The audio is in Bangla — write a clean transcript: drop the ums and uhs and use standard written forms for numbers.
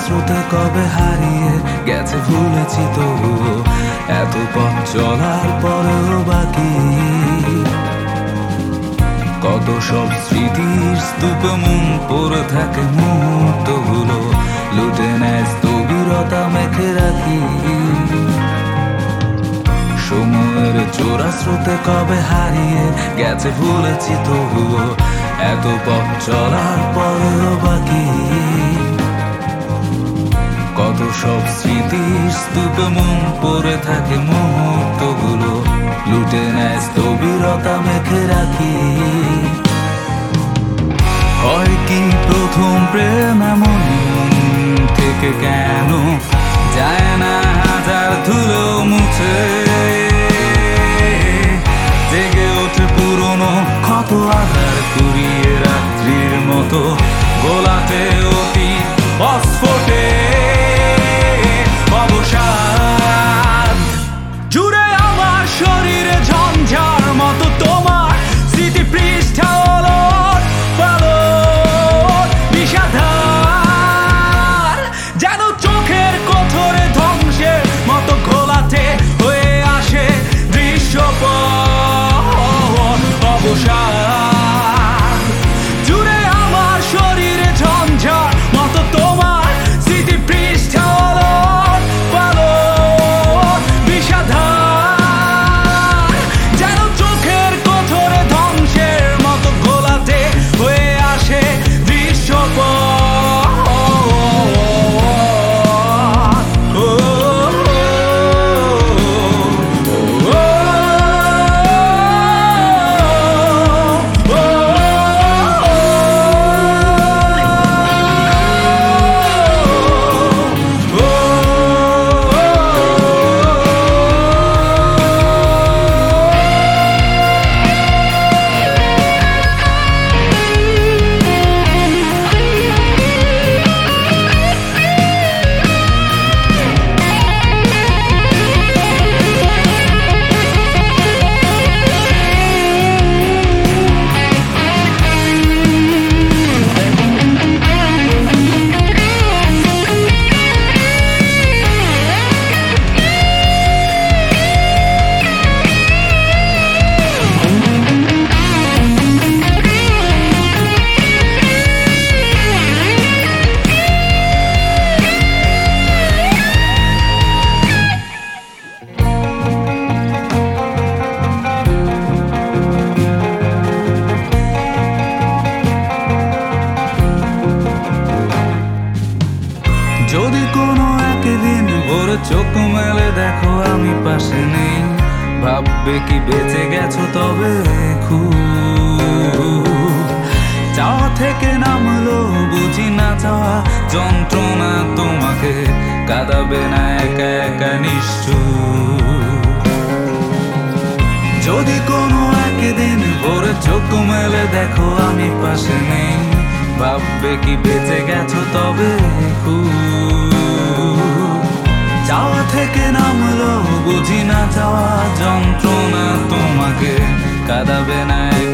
স্রোতে কবে হারিয়ে গেছে ভুলেছি তবুও এত পথ চলার পরেও বাকি কত সব স্মৃতির স্তূপে মন পড়ে থাকে মুহূর্তগুলো লুটে নেয় স্থবিরতা মেখে রাখি সময়ের চোরা স্রোতে কবে হারিয়ে গেছে ভুলেছি তবুও এত পথ চলার পরেও বাকি কত সব স্মৃতির স্তূপে মন পড়ে থাকে মুহূর্তগুলো লুটে নেয় স্থবিরতা মেখে রাখি হয় কি প্রথম প্রেম এমন থেকে কেন যায় না হাজার ধুলো মুছে জেগে ওঠে পুরনো কত আধার কুড়িয়ে রাত্রির মতো গোলাতে অতি অস্ফোটে অবসাদ জুড়ে আমার শরীরে ঝঞ্ঝার মতো তোমার স্মৃতি পৃষ্ঠা ওলট পালট বিষাধার যেন চোখের কোঠরে ধ্বংসের মতো ঘোলাতে হয়ে আসে দৃশ্যপট অবসাদ জুড়ে আমার শরীরে ঝঞ্ঝার মতো তোমার স্মৃতি পৃষ্ঠা ওলট পালট বিষাধার যেন চোখের কোঠরে ধ্বংসের মতো ঘোলাতে হয়ে আসে দৃশ্যপট যদি কোনো একদিন ভোরে চোখ মেলে দেখো আমি পাশে নেই ভাববে কি বেঁচে গেছো তবে খুব চাওয়া থেকে নামলো বুঝি না চাওয়া যন্ত্রণা তোমাকে কাঁদাবে না একা একা নিশ্চুপ যদি কোনো একদিন ভোরে চোখ মেলে দেখো আমি পাশে নেই ভাববে কি বেঁচে গেছো তবে খুব চাওয়া থেকে নামলো বুঝি না চাওয়া যন্ত্রণা তোমাকে কাঁদাবে না